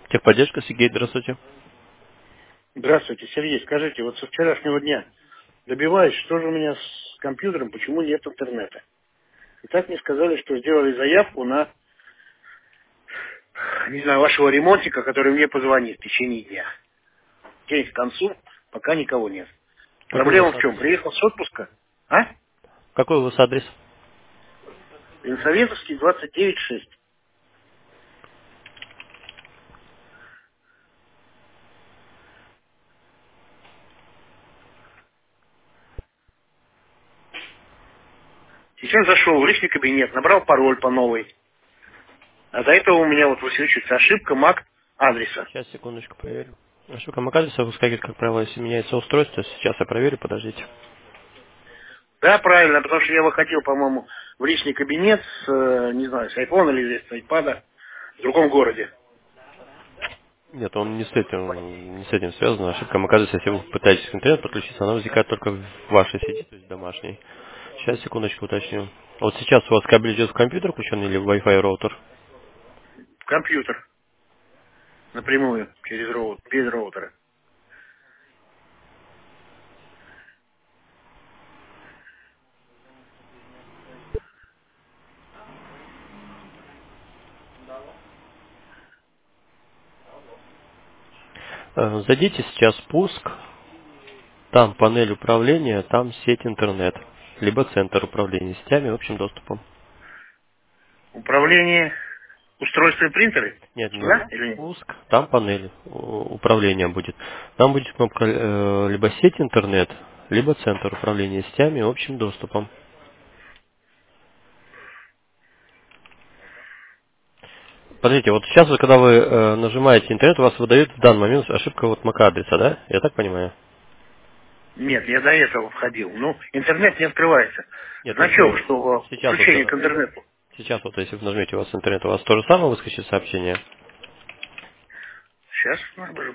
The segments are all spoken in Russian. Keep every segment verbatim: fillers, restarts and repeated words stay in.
Техподдержка, Сергей, здравствуйте. Здравствуйте, Сергей. Скажите, вот со вчерашнего дня добиваюсь, что же у меня с компьютером, почему нет интернета. И так мне сказали, что сделали заявку на, не знаю, вашего ремонтика, который мне позвонит в течение дня. День к концу, пока никого нет. Какой у вас Проблема в чем? адрес? Приехал с отпуска, а? Какой у вас адрес? Ленсоветовский, двадцать девять шесть. Сейчас зашел в личный кабинет, набрал пароль по новой. А до этого у меня вот высвечивается ошибка мак адреса. Сейчас, секундочку, проверю. Ошибка эм эй адреса выскакивает, как правило, если меняется устройство. Сейчас я проверю, подождите. Да, правильно, потому что я выходил, по-моему, в личный кабинет с, э, не знаю, с айфона или с айпада в другом городе. Нет, он не с этим, не с этим связан. Ошибка эм эй адреса, если вы пытаетесь к интернету подключиться, она возникает только в вашей сети, то есть домашней. Сейчас, секундочку, уточню. Вот сейчас у вас кабель идет в компьютер включен или в Wi-Fi роутер? В компьютер напрямую, через роут, без роутера. Э, Зайдите сейчас в пуск, там панель управления, там сеть интернет, либо центр управления сетями общим доступом. Управление устройством принтеры? Нет, нет. Да или нет? Пуск, там панель у- управления будет. Там будет кнопка э, либо сеть интернет, либо центр управления сетями общим доступом. Подождите, вот сейчас, вот, когда вы э, нажимаете интернет, у вас выдает в данный момент ошибка вот эм эй адреса, да? Я так понимаю? Нет, я до этого входил. Ну, интернет не открывается. Нет, я Значок, говорю, что э, сейчас вот, подключение к э, интернету. сейчас вот, если вы нажмете у вас интернет, у вас то же самое выскочит сообщение? Сейчас наберу.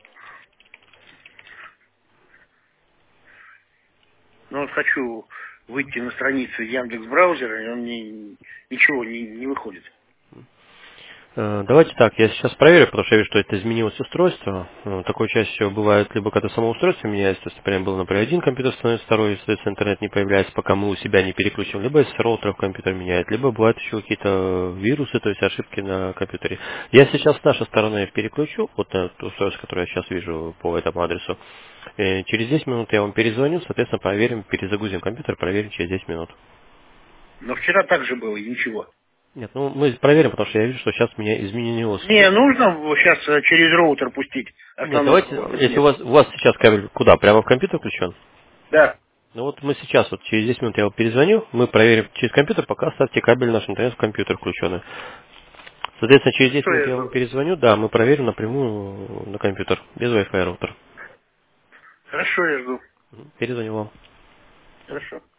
Ну вот хочу выйти на страницу Яндекс браузера, и он мне ничего не, не выходит. Э, Давайте так, я сейчас проверю, потому что я вижу, что это изменилось устройство. Э, Такое чаще всего бывает, либо когда само устройство меняется, то есть, например, был, например, один компьютер становится второй, и, соответственно, интернет не появляется, пока мы у себя не переключим, либо если роутер в компьютер меняет, либо бывают еще какие-то вирусы, то есть ошибки на компьютере. Я сейчас с нашей стороны переключу, вот на то устройство, которое я сейчас вижу по этому адресу. Э, Через десять минут я вам перезвоню, соответственно, проверим, перезагрузим компьютер, проверим через десять минут. Но вчера так же было, и ничего. Нет, ну мы проверим, потому что я вижу, что сейчас у меня изменилось. Не, нужно сейчас через роутер пустить Нет, основной давайте, какой-то или если у нет? вас, у вас сейчас кабель куда? Прямо в компьютер включен? Да. Ну вот мы сейчас, вот через десять минут я вам перезвоню, мы проверим через компьютер, пока ставьте кабель наш интернет в компьютер включенный. Соответственно, через десять Что минут я я вам жду? перезвоню, да, мы проверим напрямую на компьютер, без Wi-Fi роутера. Хорошо, я жду. Мгм. Перезвоню вам. Хорошо.